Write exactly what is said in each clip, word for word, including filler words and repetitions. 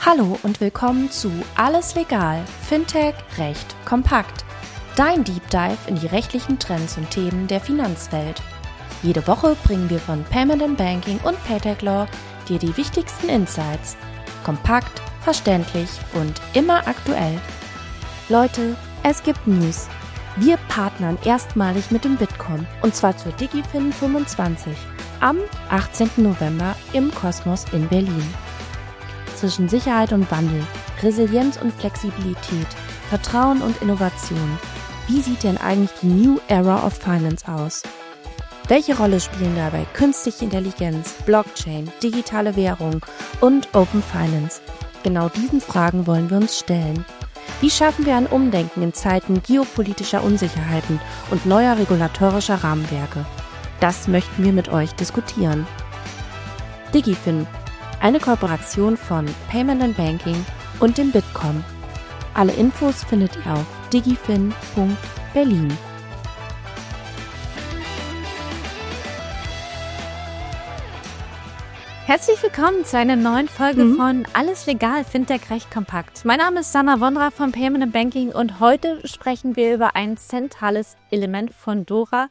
Hallo und willkommen zu Alles Legal, Fintech, Recht, Kompakt. Dein Deep Dive in die rechtlichen Trends und Themen der Finanzwelt. Jede Woche bringen wir von Payment Banking und Paytech Law dir die wichtigsten Insights. Kompakt, verständlich und immer aktuell. Leute, es gibt News. Wir partnern erstmalig mit dem Bitkom und zwar zur DigiFin fünfundzwanzig am achtzehnten November im Kosmos in Berlin. Zwischen Sicherheit und Wandel, Resilienz und Flexibilität, Vertrauen und Innovation. Wie sieht denn eigentlich die New Era of Finance aus? Welche Rolle spielen dabei künstliche Intelligenz, Blockchain, digitale Währung und Open Finance? Genau diesen Fragen wollen wir uns stellen. Wie schaffen wir ein Umdenken in Zeiten geopolitischer Unsicherheiten und neuer regulatorischer Rahmenwerke? Das möchten wir mit euch diskutieren. DigiFin, eine Kooperation von Payment Banking und dem Bitkom. Alle Infos findet ihr auf digifin punkt berlin. Herzlich willkommen zu einer neuen Folge mhm. von Alles Legal, Fintech, Recht, Kompakt. Mein Name ist Sanna Wondra von Payment Banking und heute sprechen wir über ein zentrales Element von DORA,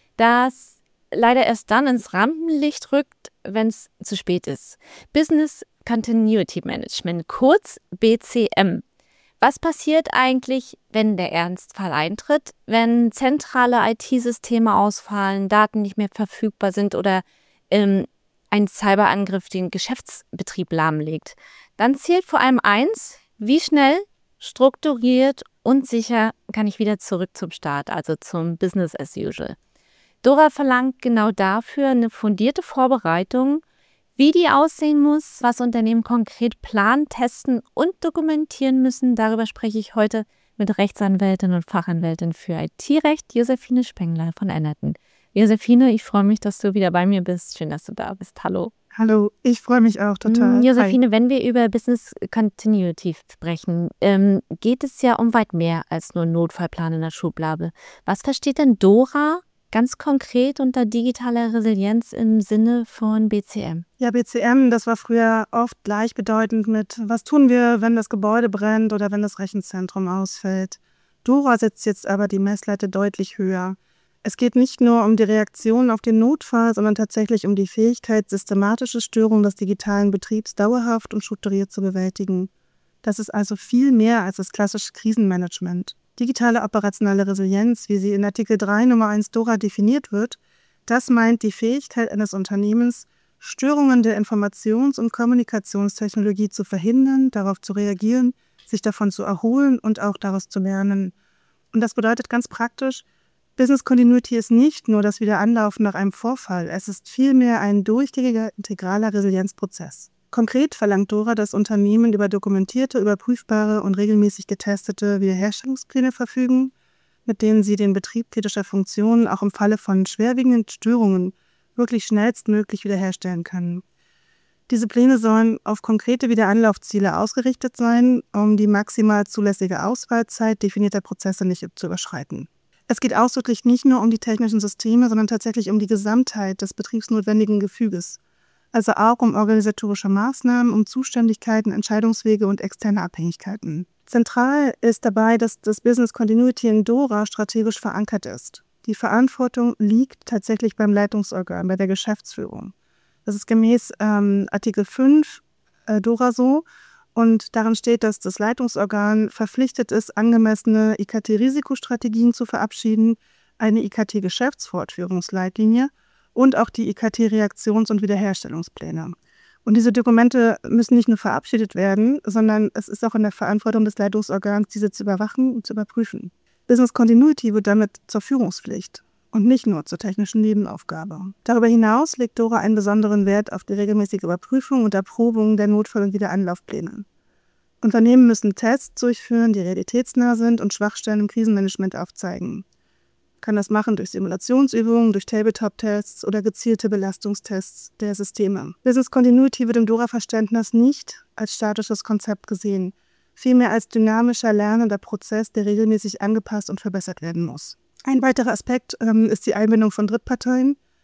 das leider erst dann ins Rampenlicht rückt, wenn es zu spät ist. Business Continuity Management, kurz B C M. Was passiert eigentlich, wenn der Ernstfall eintritt, wenn zentrale I T-Systeme ausfallen, Daten nicht mehr verfügbar sind oder ähm, ein Cyberangriff den Geschäftsbetrieb lahmlegt? Dann zählt vor allem eins: Wie schnell, strukturiert und sicher kann ich wieder zurück zum Start, also zum Business as usual. DORA verlangt genau dafür eine fundierte Vorbereitung, wie die aussehen muss, was Unternehmen konkret planen, testen und dokumentieren müssen. Darüber spreche ich heute mit Rechtsanwältin und Fachanwältin für I T-Recht, Josephine Spengler von Enerton. Josephine, ich freue mich, dass du wieder bei mir bist. Schön, dass du da bist. Hallo. Hallo, ich freue mich auch total. Josephine, Hi. Wenn wir über Business Continuity sprechen, ähm, geht es ja um weit mehr als nur einen Notfallplan in der Schublade. Was versteht denn DORA ganz konkret unter digitaler Resilienz im Sinne von B C M? Ja, B C M, das war früher oft gleichbedeutend mit, was tun wir, wenn das Gebäude brennt oder wenn das Rechenzentrum ausfällt. DORA setzt jetzt aber die Messlatte deutlich höher. Es geht nicht nur um die Reaktion auf den Notfall, sondern tatsächlich um die Fähigkeit, systematische Störungen des digitalen Betriebs dauerhaft und strukturiert zu bewältigen. Das ist also viel mehr als das klassische Krisenmanagement. Digitale operationelle Resilienz, wie sie in Artikel drei Nummer eins DORA definiert wird, das meint die Fähigkeit eines Unternehmens, Störungen der Informations- und Kommunikationstechnologie zu verhindern, darauf zu reagieren, sich davon zu erholen und auch daraus zu lernen. Und das bedeutet ganz praktisch, Business Continuity ist nicht nur das Wiederanlaufen nach einem Vorfall, es ist vielmehr ein durchgängiger, integraler Resilienzprozess. Konkret verlangt DORA, dass Unternehmen über dokumentierte, überprüfbare und regelmäßig getestete Wiederherstellungspläne verfügen, mit denen sie den Betrieb kritischer Funktionen auch im Falle von schwerwiegenden Störungen wirklich schnellstmöglich wiederherstellen können. Diese Pläne sollen auf konkrete Wiederanlaufziele ausgerichtet sein, um die maximal zulässige Ausfallzeit definierter Prozesse nicht zu überschreiten. Es geht ausdrücklich nicht nur um die technischen Systeme, sondern tatsächlich um die Gesamtheit des betriebsnotwendigen Gefüges. Also auch um organisatorische Maßnahmen, um Zuständigkeiten, Entscheidungswege und externe Abhängigkeiten. Zentral ist dabei, dass das Business Continuity in DORA strategisch verankert ist. Die Verantwortung liegt tatsächlich beim Leitungsorgan, bei der Geschäftsführung. Das ist gemäß ähm, Artikel fünf äh, DORA so. Und darin steht, dass das Leitungsorgan verpflichtet ist, angemessene I K T-Risikostrategien zu verabschieden, eine I K T-Geschäftsfortführungsleitlinie und auch die I K T-Reaktions- und Wiederherstellungspläne. Und diese Dokumente müssen nicht nur verabschiedet werden, sondern es ist auch in der Verantwortung des Leitungsorgans, diese zu überwachen und zu überprüfen. Business Continuity wird damit zur Führungspflicht und nicht nur zur technischen Nebenaufgabe. Darüber hinaus legt DORA einen besonderen Wert auf die regelmäßige Überprüfung und Erprobung der Notfall- und Wiederanlaufpläne. Unternehmen müssen Tests durchführen, die realitätsnah sind und Schwachstellen im Krisenmanagement aufzeigen. Kann das machen durch Simulationsübungen, durch Tabletop-Tests oder gezielte Belastungstests der Systeme. Business Continuity wird im DORA-Verständnis nicht als statisches Konzept gesehen, vielmehr als dynamischer, lernender Prozess, der regelmäßig angepasst und verbessert werden muss. Ein weiterer Aspekt ähm, ist die Einbindung von Drittparteien.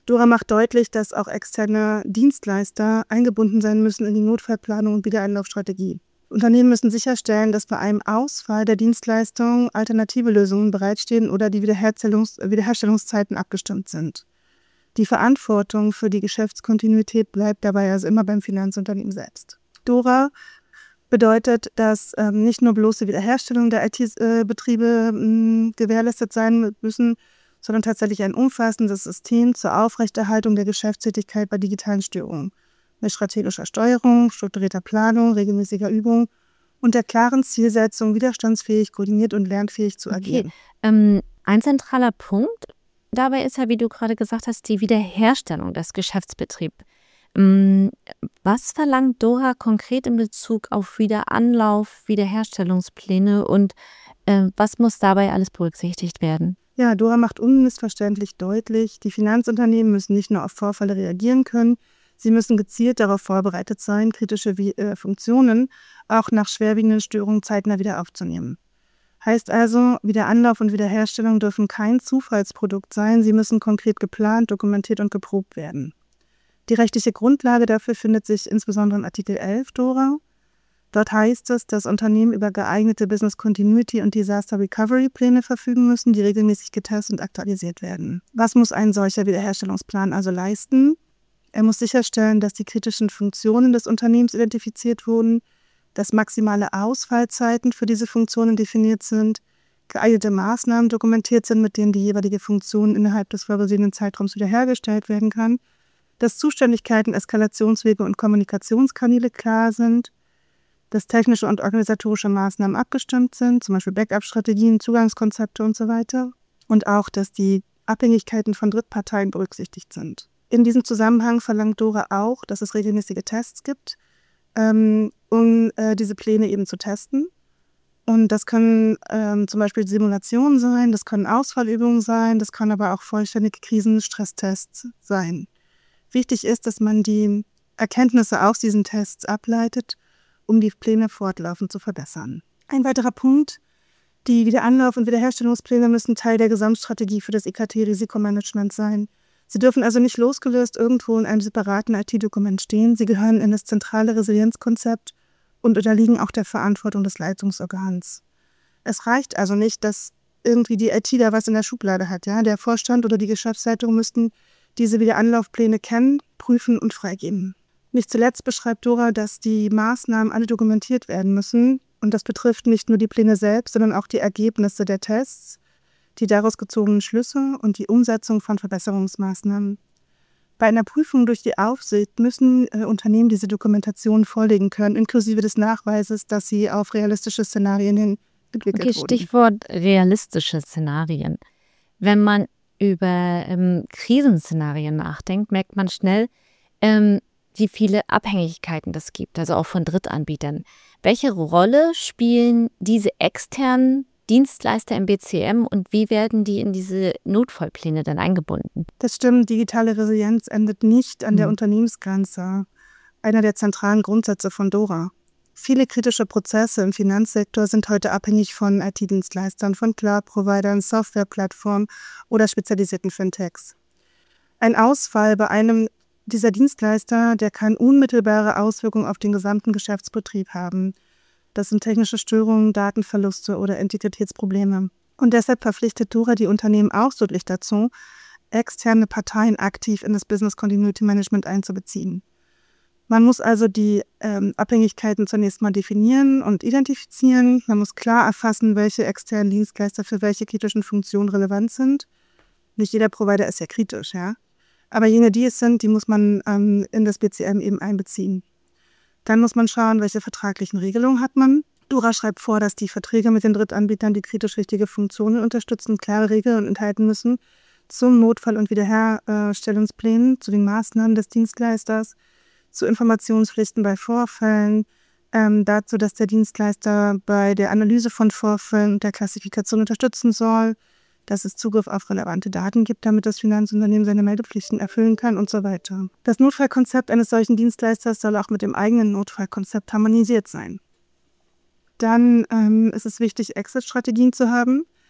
Dora macht deutlich, dass auch externe Dienstleister eingebunden sein müssen in die Notfallplanung und Wiederanlaufstrategie. Unternehmen müssen sicherstellen, dass bei einem Ausfall der Dienstleistung alternative Lösungen bereitstehen oder die Wiederherstellungs- Wiederherstellungszeiten abgestimmt sind. Die Verantwortung für die Geschäftskontinuität bleibt dabei also immer beim Finanzunternehmen selbst. Dora bedeutet, dass ähm, nicht nur bloß die Wiederherstellung der I T-Betriebe äh, gewährleistet sein müssen, sondern tatsächlich ein umfassendes System zur Aufrechterhaltung der Geschäftstätigkeit bei digitalen Störungen. Mit strategischer Steuerung, strukturierter Planung, regelmäßiger Übung und der klaren Zielsetzung, widerstandsfähig, koordiniert und lernfähig zu agieren. Okay. Ähm, ein zentraler Punkt dabei ist ja, wie du gerade gesagt hast, die Wiederherstellung des Geschäftsbetriebs. Ähm, was verlangt Dora konkret in Bezug auf Wiederanlauf, Wiederherstellungspläne und äh, was muss dabei alles berücksichtigt werden? Ja, Dora macht unmissverständlich deutlich, die Finanzunternehmen müssen nicht nur auf Vorfälle reagieren können, sie müssen gezielt darauf vorbereitet sein, kritische äh, Funktionen auch nach schwerwiegenden Störungen zeitnah wieder aufzunehmen. Heißt also, Wiederanlauf und Wiederherstellung dürfen kein Zufallsprodukt sein, sie müssen konkret geplant, dokumentiert und geprobt werden. Die rechtliche Grundlage dafür findet sich insbesondere in Artikel elf Dora. Dort heißt es, dass Unternehmen über geeignete Business Continuity und Disaster Recovery Pläne verfügen müssen, die regelmäßig getestet und aktualisiert werden. Was muss ein solcher Wiederherstellungsplan also leisten? Er muss sicherstellen, dass die kritischen Funktionen des Unternehmens identifiziert wurden, dass maximale Ausfallzeiten für diese Funktionen definiert sind, geeignete Maßnahmen dokumentiert sind, mit denen die jeweilige Funktion innerhalb des vorgesehenen Zeitraums wiederhergestellt werden kann, dass Zuständigkeiten, Eskalationswege und Kommunikationskanäle klar sind, dass technische und organisatorische Maßnahmen abgestimmt sind, zum Beispiel Backup-Strategien, Zugangskonzepte und so weiter. Und auch, dass die Abhängigkeiten von Drittparteien berücksichtigt sind. In diesem Zusammenhang verlangt Dora auch, dass es regelmäßige Tests gibt, ähm, um äh, diese Pläne eben zu testen. Und das können ähm, zum Beispiel Simulationen sein, das können Ausfallübungen sein, das können aber auch vollständige Krisenstresstests sein. Wichtig ist, dass man die Erkenntnisse aus diesen Tests ableitet, um die Pläne fortlaufend zu verbessern. Ein weiterer Punkt: Die Wiederanlauf- und Wiederherstellungspläne müssen Teil der Gesamtstrategie für das I K T-Risikomanagement sein. Sie dürfen also nicht losgelöst irgendwo in einem separaten I T-Dokument stehen. Sie gehören in das zentrale Resilienzkonzept und unterliegen auch der Verantwortung des Leitungsorgans. Es reicht also nicht, dass irgendwie die I T da was in der Schublade hat. Ja? Der Vorstand oder die Geschäftsleitung müssten diese Wiederanlaufpläne kennen, prüfen und freigeben. Nicht zuletzt beschreibt Dora, dass die Maßnahmen alle dokumentiert werden müssen. Und das betrifft nicht nur die Pläne selbst, sondern auch die Ergebnisse der Tests, die daraus gezogenen Schlüsse und die Umsetzung von Verbesserungsmaßnahmen. Bei einer Prüfung durch die Aufsicht müssen äh, Unternehmen diese Dokumentation vorlegen können, inklusive des Nachweises, dass sie auf realistische Szenarien hin entwickelt okay, wurden. Stichwort realistische Szenarien. Wenn man über ähm, Krisenszenarien nachdenkt, merkt man schnell, ähm, wie viele Abhängigkeiten das gibt, also auch von Drittanbietern. Welche Rolle spielen diese externen Dienstleister im B C M und wie werden die in diese Notfallpläne dann eingebunden? Das stimmt, digitale Resilienz endet nicht an der Mhm. Unternehmensgrenze, einer der zentralen Grundsätze von Dora. Viele kritische Prozesse im Finanzsektor sind heute abhängig von I T-Dienstleistern, von Cloud-Providern, Softwareplattformen oder spezialisierten Fintechs. Ein Ausfall bei einem dieser Dienstleister, der kann unmittelbare Auswirkungen auf den gesamten Geschäftsbetrieb haben. Das sind technische Störungen, Datenverluste oder Integritätsprobleme. Und deshalb verpflichtet Dora die Unternehmen ausdrücklich dazu, externe Parteien aktiv in das Business Continuity Management einzubeziehen. Man muss also die ähm, Abhängigkeiten zunächst mal definieren und identifizieren. Man muss klar erfassen, welche externen Dienstleister für welche kritischen Funktionen relevant sind. Nicht jeder Provider ist ja kritisch, ja. Aber jene, die es sind, die muss man ähm, in das B C M eben einbeziehen. Dann muss man schauen, welche vertraglichen Regelungen hat man. Dora schreibt vor, dass die Verträge mit den Drittanbietern, die kritisch wichtige Funktionen unterstützen, klare Regeln enthalten müssen zum Notfall- und Wiederherstellungsplänen, zu den Maßnahmen des Dienstleisters, zu Informationspflichten bei Vorfällen, ähm, dazu, dass der Dienstleister bei der Analyse von Vorfällen und der Klassifikation unterstützen soll, dass es Zugriff auf relevante Daten gibt, damit das Finanzunternehmen seine Meldepflichten erfüllen kann und so weiter. Das Notfallkonzept eines solchen Dienstleisters soll auch mit dem eigenen Notfallkonzept harmonisiert sein. Dann ähm, ist es wichtig, Exit-Strategien zu haben.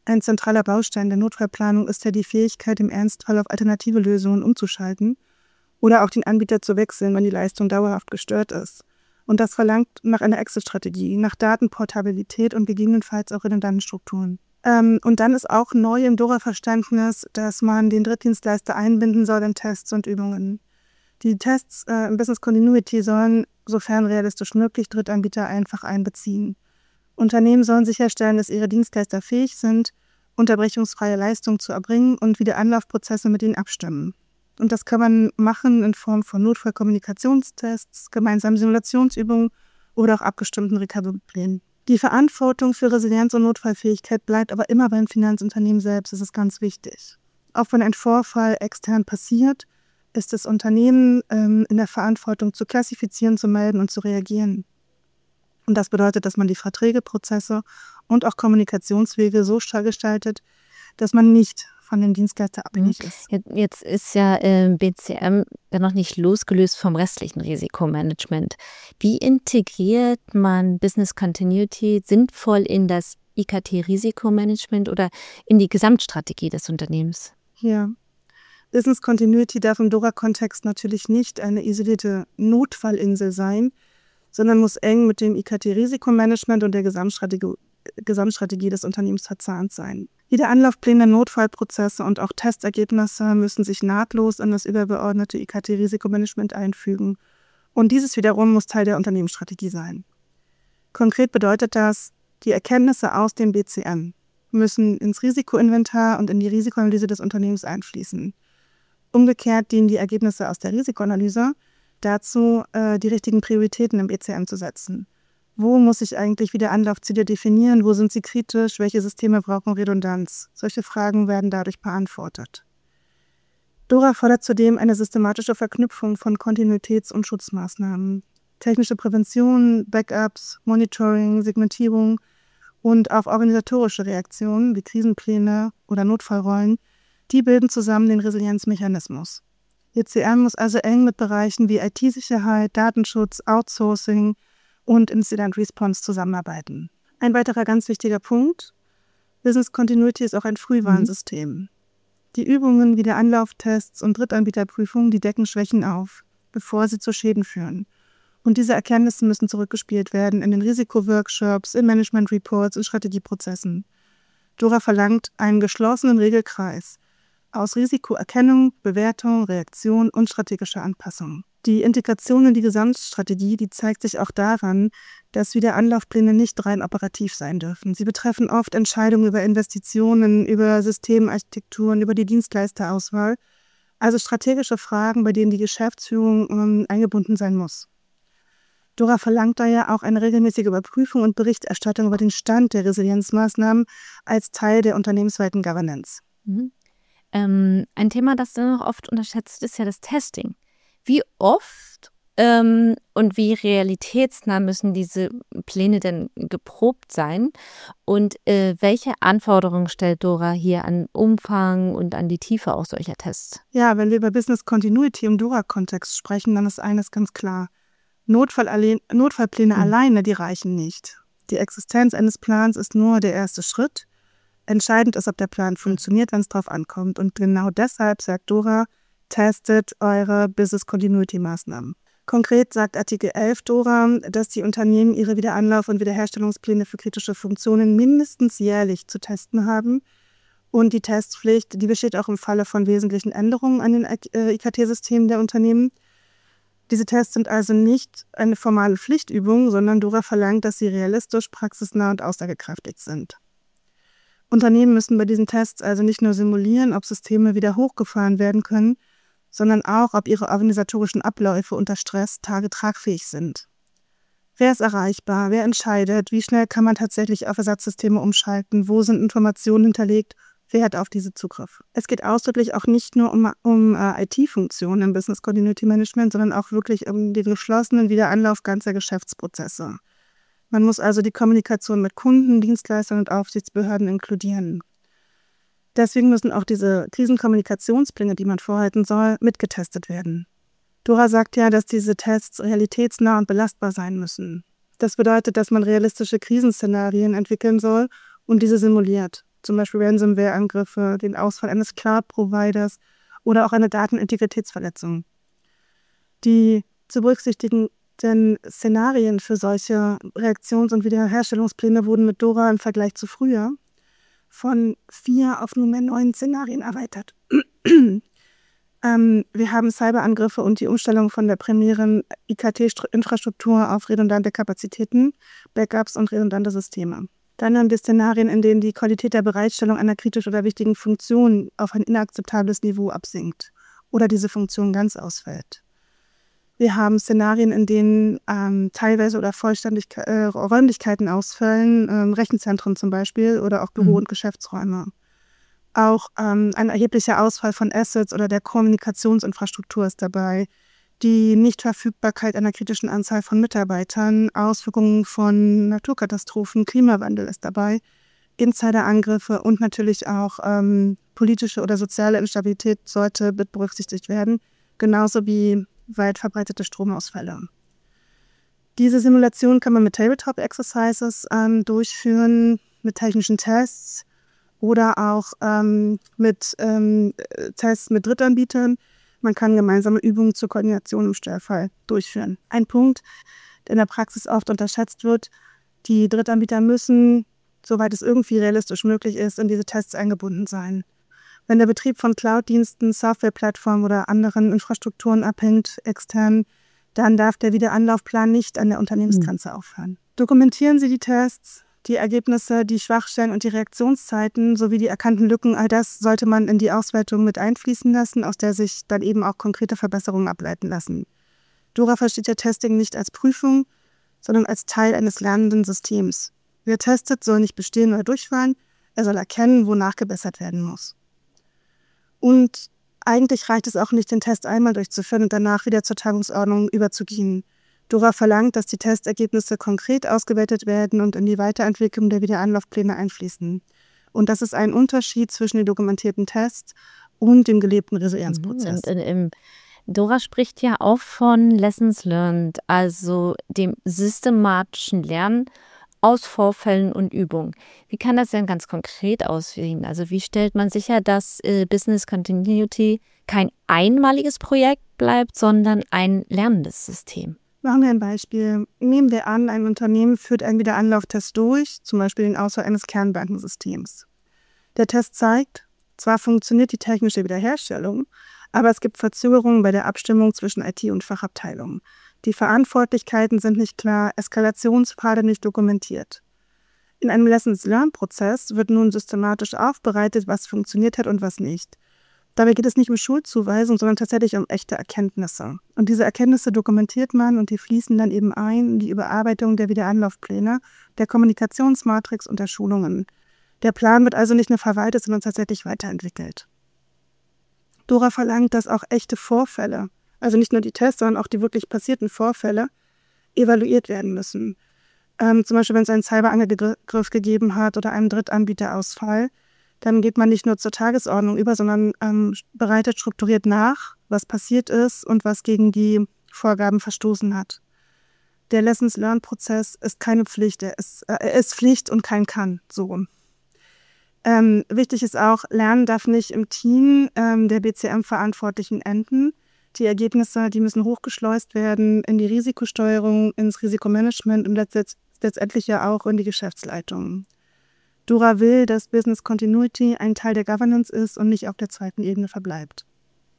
Ein zentraler Baustein der Notfallplanung ist ja die Fähigkeit, im Ernstfall auf alternative Lösungen umzuschalten oder auch den Anbieter zu wechseln, wenn die Leistung dauerhaft gestört ist. Und das verlangt nach einer Exit-Strategie, nach Datenportabilität und gegebenenfalls auch redundanten Strukturen. Ähm, und dann ist auch neu im Dora-Verständnis, dass man den Drittdienstleister einbinden soll in Tests und Übungen. Die Tests äh, im Business Continuity sollen, sofern realistisch möglich, Drittanbieter einfach einbeziehen. Unternehmen sollen sicherstellen, dass ihre Dienstleister fähig sind, unterbrechungsfreie Leistungen zu erbringen und Wiederanlaufprozesse mit ihnen abstimmen. Und das kann man machen in Form von Notfallkommunikationstests, gemeinsamen Simulationsübungen oder auch abgestimmten Recovery-Plänen. Die Verantwortung für Resilienz und Notfallfähigkeit bleibt aber immer beim Finanzunternehmen selbst, das ist ganz wichtig. Auch wenn ein Vorfall extern passiert, ist das Unternehmen ähm, in der Verantwortung zu klassifizieren, zu melden und zu reagieren. Und das bedeutet, dass man die Verträge, Prozesse und auch Kommunikationswege so gestaltet, dass man nicht von dem Dienstleister abhängig ist. Jetzt ist ja äh, B C M ja noch nicht losgelöst vom restlichen Risikomanagement. Wie integriert man Business Continuity sinnvoll in das I K T-Risikomanagement oder in die Gesamtstrategie des Unternehmens? Ja, Business Continuity darf im Dora-Kontext natürlich nicht eine isolierte Notfallinsel sein, sondern muss eng mit dem I K T-Risikomanagement und der Gesamtstrategie, Gesamtstrategie des Unternehmens verzahnt sein. Jede Anlaufpläne, Notfallprozesse und auch Testergebnisse müssen sich nahtlos in das übergeordnete I K T-Risikomanagement einfügen. Und dieses wiederum muss Teil der Unternehmensstrategie sein. Konkret bedeutet das, die Erkenntnisse aus dem B C M müssen ins Risikoinventar und in die Risikoanalyse des Unternehmens einfließen. Umgekehrt dienen die Ergebnisse aus der Risikoanalyse dazu, äh, die richtigen Prioritäten im B C M zu setzen. Wo muss ich eigentlich wieder Anlaufziele definieren? Wo sind sie kritisch? Welche Systeme brauchen Redundanz? Solche Fragen werden dadurch beantwortet. Dora fordert zudem eine systematische Verknüpfung von Kontinuitäts- und Schutzmaßnahmen. Technische Prävention, Backups, Monitoring, Segmentierung und auch organisatorische Reaktionen wie Krisenpläne oder Notfallrollen, die bilden zusammen den Resilienzmechanismus. E C M muss also eng mit Bereichen wie I T-Sicherheit, Datenschutz, Outsourcing und Incident Response zusammenarbeiten. Ein weiterer ganz wichtiger Punkt: Business Continuity ist auch ein Frühwarnsystem. Mhm. Die Übungen wie der Anlauftests und Drittanbieterprüfungen, die decken Schwächen auf, bevor sie zu Schäden führen. Und diese Erkenntnisse müssen zurückgespielt werden in den Risikoworkshops, in Management-Reports, in Strategieprozessen. Dora verlangt einen geschlossenen Regelkreis aus Risikoerkennung, Bewertung, Reaktion und strategischer Anpassung. Die Integration in die Gesamtstrategie, die zeigt sich auch daran, dass wieder Anlaufpläne nicht rein operativ sein dürfen. Sie betreffen oft Entscheidungen über Investitionen, über Systemarchitekturen, über die Dienstleisterauswahl, also strategische Fragen, bei denen die Geschäftsführung ähm, eingebunden sein muss. Dora verlangt daher auch eine regelmäßige Überprüfung und Berichterstattung über den Stand der Resilienzmaßnahmen als Teil der unternehmensweiten Governance. Mhm. Ähm, ein Thema, das dann noch oft unterschätzt, ist ja das Testing. Wie oft ähm, und wie realitätsnah müssen diese Pläne denn geprobt sein? Und äh, welche Anforderungen stellt Dora hier an Umfang und an die Tiefe auch solcher Tests? Ja, wenn wir über Business Continuity im Dora-Kontext sprechen, dann ist eines ganz klar: Notfall alle- Notfallpläne mhm. alleine, die reichen nicht. Die Existenz eines Plans ist nur der erste Schritt. Entscheidend ist, ob der Plan funktioniert, wenn es drauf ankommt. Und genau deshalb sagt Dora: testet eure Business Continuity Maßnahmen. Konkret sagt Artikel elf Dora, dass die Unternehmen ihre Wiederanlauf- und Wiederherstellungspläne für kritische Funktionen mindestens jährlich zu testen haben. Und die Testpflicht, die besteht auch im Falle von wesentlichen Änderungen an den I K T-Systemen der Unternehmen. Diese Tests sind also nicht eine formale Pflichtübung, sondern Dora verlangt, dass sie realistisch, praxisnah und aussagekräftig sind. Unternehmen müssen bei diesen Tests also nicht nur simulieren, ob Systeme wieder hochgefahren werden können, sondern auch, ob ihre organisatorischen Abläufe unter Stress tagetragfähig sind. Wer ist erreichbar? Wer entscheidet? Wie schnell kann man tatsächlich auf Ersatzsysteme umschalten? Wo sind Informationen hinterlegt? Wer hat auf diese Zugriff? Es geht ausdrücklich auch nicht nur um, um äh, I T-Funktionen im Business Continuity Management, sondern auch wirklich um den geschlossenen Wiederanlauf ganzer Geschäftsprozesse. Man muss also die Kommunikation mit Kunden, Dienstleistern und Aufsichtsbehörden inkludieren. Deswegen müssen auch diese Krisenkommunikationspläne, die man vorhalten soll, mitgetestet werden. Dora sagt ja, dass diese Tests realitätsnah und belastbar sein müssen. Das bedeutet, dass man realistische Krisenszenarien entwickeln soll und diese simuliert. zum Beispiel Ransomware-Angriffe, den Ausfall eines Cloud-Providers oder auch eine Datenintegritätsverletzung. Die zu berücksichtigenden Szenarien für solche Reaktions- und Wiederherstellungspläne wurden mit Dora im Vergleich zu früher von vier auf nunmehr neun Szenarien erweitert. ähm, wir haben Cyberangriffe und die Umstellung von der primären I K T-Infrastruktur auf redundante Kapazitäten, Backups und redundante Systeme. Dann haben wir Szenarien, in denen die Qualität der Bereitstellung einer kritisch oder wichtigen Funktion auf ein inakzeptables Niveau absinkt oder diese Funktion ganz ausfällt. Wir haben Szenarien, in denen ähm, teilweise oder vollständig äh, Räumlichkeiten ausfallen, ähm, Rechenzentren zum Beispiel oder auch Büro- mhm. und Geschäftsräume. Auch ähm, ein erheblicher Ausfall von Assets oder der Kommunikationsinfrastruktur ist dabei. Die Nichtverfügbarkeit einer kritischen Anzahl von Mitarbeitern, Auswirkungen von Naturkatastrophen, Klimawandel ist dabei, Insiderangriffe und natürlich auch ähm, politische oder soziale Instabilität sollte mit berücksichtigt werden, genauso wie weit verbreitete Stromausfälle. Diese Simulation kann man mit Tabletop-Exercises ähm, durchführen, mit technischen Tests oder auch ähm, mit ähm, Tests mit Drittanbietern. Man kann gemeinsame Übungen zur Koordination im Störfall durchführen. Ein Punkt, der in der Praxis oft unterschätzt wird: Die Drittanbieter müssen, soweit es irgendwie realistisch möglich ist, in diese Tests eingebunden sein. Wenn der Betrieb von Cloud-Diensten, Softwareplattformen oder anderen Infrastrukturen abhängt, extern, dann darf der Wiederanlaufplan nicht an der Unternehmensgrenze aufhören. Dokumentieren Sie die Tests, die Ergebnisse, die Schwachstellen und die Reaktionszeiten sowie die erkannten Lücken. All das sollte man in die Auswertung mit einfließen lassen, aus der sich dann eben auch konkrete Verbesserungen ableiten lassen. Dora versteht ja Testing nicht als Prüfung, sondern als Teil eines lernenden Systems. Wer testet, soll nicht bestehen oder durchfallen, er soll erkennen, wo nachgebessert werden muss. Und eigentlich reicht es auch nicht, den Test einmal durchzuführen und danach wieder zur Tagesordnung überzugehen. Dora verlangt, dass die Testergebnisse konkret ausgewertet werden und in die Weiterentwicklung der Wiederanlaufpläne einfließen. Und das ist ein Unterschied zwischen den dokumentierten Tests und dem gelebten Resilienzprozess. Und in, in, Dora spricht ja auch von Lessons Learned, also dem systematischen Lernen aus Vorfällen und Übungen. Wie kann das denn ganz konkret aussehen? Also wie stellt man sicher, dass äh, Business Continuity kein einmaliges Projekt bleibt, sondern ein lernendes System? Machen wir ein Beispiel. Nehmen wir an, ein Unternehmen führt einen Wiederanlauftest durch, zum Beispiel den Ausfall eines Kernbankensystems. Der Test zeigt, zwar funktioniert die technische Wiederherstellung, aber es gibt Verzögerungen bei der Abstimmung zwischen I T und Fachabteilungen. Die Verantwortlichkeiten sind nicht klar, Eskalationspfade nicht dokumentiert. In einem Lessons-Learn-Prozess wird nun systematisch aufbereitet, was funktioniert hat und was nicht. Dabei geht es nicht um Schuldzuweisung, sondern tatsächlich um echte Erkenntnisse. Und diese Erkenntnisse dokumentiert man und die fließen dann eben ein in die Überarbeitung der Wiederanlaufpläne, der Kommunikationsmatrix und der Schulungen. Der Plan wird also nicht nur verwaltet, sondern tatsächlich weiterentwickelt. Dora verlangt, dass auch echte Vorfälle, also nicht nur die Tests, sondern auch die wirklich passierten Vorfälle, evaluiert werden müssen. Ähm, zum Beispiel, wenn es einen Cyberangriff gegeben hat oder einen Drittanbieterausfall, dann geht man nicht nur zur Tagesordnung über, sondern ähm, bereitet strukturiert nach, was passiert ist und was gegen die Vorgaben verstoßen hat. Der Lessons-Learn-Prozess ist keine Pflicht, er ist, äh, er ist Pflicht und kein Kann, so. Ähm, wichtig ist auch, Lernen darf nicht im Team ähm, der B C M-Verantwortlichen enden. Die Ergebnisse, die müssen hochgeschleust werden in die Risikosteuerung, ins Risikomanagement und letztendlich ja auch in die Geschäftsleitung. Dora will, dass Business Continuity ein Teil der Governance ist und nicht auf der zweiten Ebene verbleibt.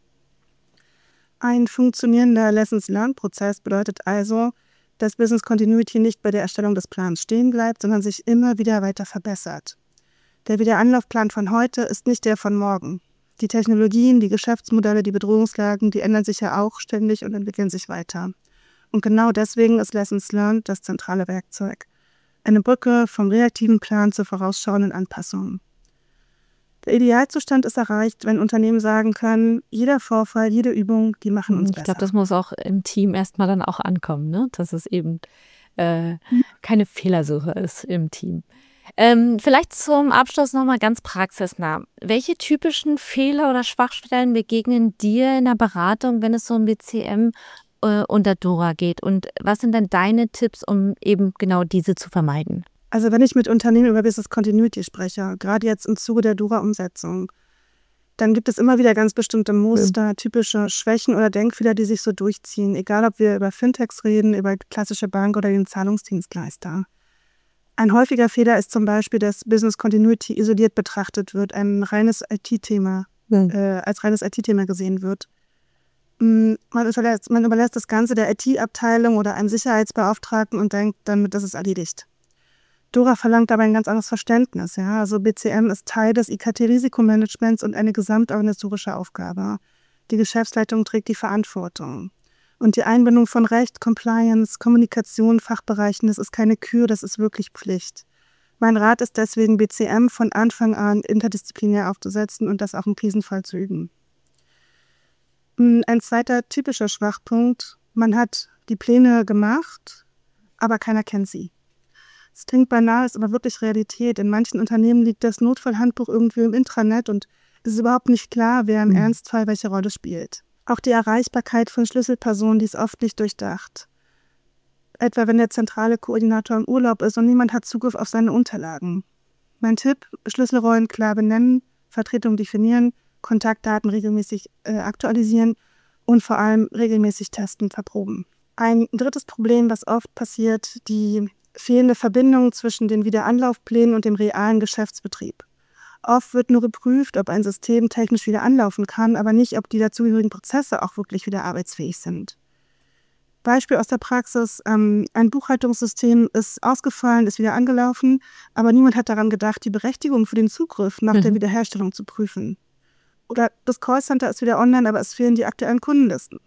Ein funktionierender Lessons-Learn-Prozess bedeutet also, dass Business Continuity nicht bei der Erstellung des Plans stehen bleibt, sondern sich immer wieder weiter verbessert. Der Wiederanlaufplan von heute ist nicht der von morgen. Die Technologien, die Geschäftsmodelle, die Bedrohungslagen, die ändern sich ja auch ständig und entwickeln sich weiter. Und genau deswegen ist Lessons Learned das zentrale Werkzeug. Eine Brücke vom reaktiven Plan zur vorausschauenden Anpassung. Der Idealzustand ist erreicht, wenn Unternehmen sagen können, jeder Vorfall, jede Übung, die machen uns ich besser. Ich glaube, das muss auch im Team erstmal dann auch ankommen, ne? Dass es eben äh, keine Fehlersuche ist im Team. Ähm, vielleicht zum Abschluss nochmal ganz praxisnah. Welche typischen Fehler oder Schwachstellen begegnen dir in der Beratung, wenn es so um B C M äh, unter Dora geht? Und was sind denn deine Tipps, um eben genau diese zu vermeiden? Also wenn ich mit Unternehmen über Business Continuity spreche, gerade jetzt im Zuge der Dora-Umsetzung, dann gibt es immer wieder ganz bestimmte Muster, typische Schwächen oder Denkfehler, die sich so durchziehen. Egal, ob wir über Fintechs reden, über klassische Bank oder den Zahlungsdienstleister. Ein häufiger Fehler ist zum Beispiel, dass Business Continuity isoliert betrachtet wird, ein reines I T-Thema, mhm. äh, als reines I T-Thema gesehen wird. Man überlässt, man überlässt das Ganze der I T-Abteilung oder einem Sicherheitsbeauftragten und denkt, damit ist es erledigt. Dora verlangt aber ein ganz anderes Verständnis. Ja? Also B C M ist Teil des I K T-Risikomanagements und eine gesamtorganisatorische Aufgabe. Die Geschäftsleitung trägt die Verantwortung. Und die Einbindung von Recht, Compliance, Kommunikation, Fachbereichen, das ist keine Kür, das ist wirklich Pflicht. Mein Rat ist deswegen, B C M von Anfang an interdisziplinär aufzusetzen und das auch im Krisenfall zu üben. Ein zweiter typischer Schwachpunkt, man hat die Pläne gemacht, aber keiner kennt sie. Es klingt banal, ist aber wirklich Realität. In manchen Unternehmen liegt das Notfallhandbuch irgendwie im Intranet und es ist überhaupt nicht klar, wer im mhm. Ernstfall welche Rolle spielt. Auch die Erreichbarkeit von Schlüsselpersonen, die ist oft nicht durchdacht. Etwa wenn der zentrale Koordinator im Urlaub ist und niemand hat Zugriff auf seine Unterlagen. Mein Tipp, Schlüsselrollen klar benennen, Vertretung definieren, Kontaktdaten regelmäßig äh, aktualisieren und vor allem regelmäßig testen, verproben. Ein drittes Problem, was oft passiert, die fehlende Verbindung zwischen den Wiederanlaufplänen und dem realen Geschäftsbetrieb. Oft wird nur geprüft, ob ein System technisch wieder anlaufen kann, aber nicht, ob die dazugehörigen Prozesse auch wirklich wieder arbeitsfähig sind. Beispiel aus der Praxis, ähm, ein Buchhaltungssystem ist ausgefallen, ist wieder angelaufen, aber niemand hat daran gedacht, die Berechtigung für den Zugriff nach mhm. der Wiederherstellung zu prüfen. Oder das Callcenter ist wieder online, aber es fehlen die aktuellen Kundenlisten.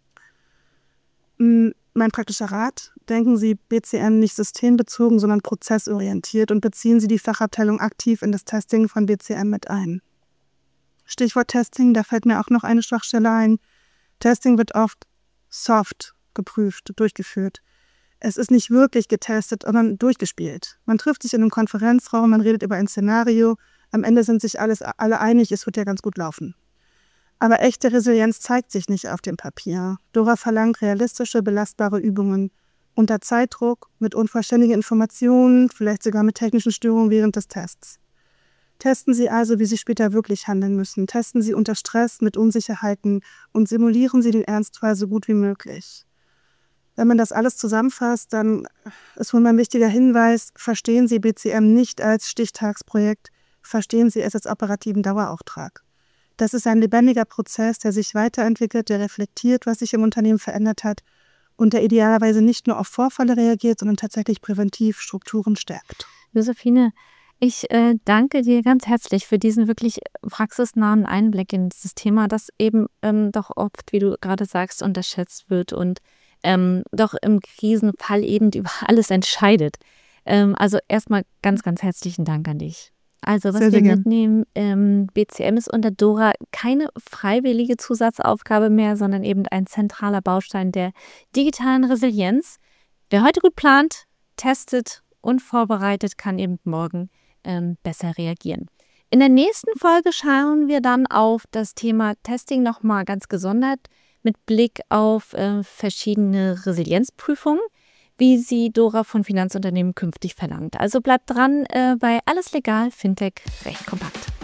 Mein praktischer Rat, denken Sie B C M nicht systembezogen, sondern prozessorientiert und beziehen Sie die Fachabteilung aktiv in das Testing von B C M mit ein. Stichwort Testing, da fällt mir auch noch eine Schwachstelle ein. Testing wird oft soft geprüft, durchgeführt. Es ist nicht wirklich getestet, sondern durchgespielt. Man trifft sich in einem Konferenzraum, man redet über ein Szenario, am Ende sind sich alles, alle einig, es wird ja ganz gut laufen. Aber echte Resilienz zeigt sich nicht auf dem Papier. Dora verlangt realistische, belastbare Übungen unter Zeitdruck, mit unvollständigen Informationen, vielleicht sogar mit technischen Störungen während des Tests. Testen Sie also, wie Sie später wirklich handeln müssen. Testen Sie unter Stress, mit Unsicherheiten und simulieren Sie den Ernstfall so gut wie möglich. Wenn man das alles zusammenfasst, dann ist wohl mein wichtiger Hinweis, verstehen Sie B C M nicht als Stichtagsprojekt, verstehen Sie es als operativen Dauerauftrag. Das ist ein lebendiger Prozess, der sich weiterentwickelt, der reflektiert, was sich im Unternehmen verändert hat und der idealerweise nicht nur auf Vorfälle reagiert, sondern tatsächlich präventiv Strukturen stärkt. Josephine, ich äh, danke dir ganz herzlich für diesen wirklich praxisnahen Einblick in dieses Thema, das eben ähm, doch oft, wie du gerade sagst, unterschätzt wird und ähm, doch im Krisenfall eben über alles entscheidet. Ähm, also erstmal ganz, ganz herzlichen Dank an dich. Also was sehr, wir sehr mitnehmen, ähm, B C M ist unter Dora keine freiwillige Zusatzaufgabe mehr, sondern eben ein zentraler Baustein der digitalen Resilienz. Wer heute gut plant, testet und vorbereitet, kann eben morgen ähm, besser reagieren. In der nächsten Folge schauen wir dann auf das Thema Testing nochmal ganz gesondert mit Blick auf äh, verschiedene Resilienzprüfungen, wie sie Dora von Finanzunternehmen künftig verlangt. Also bleibt dran äh, bei Alles Legal, Fintech, Recht kompakt.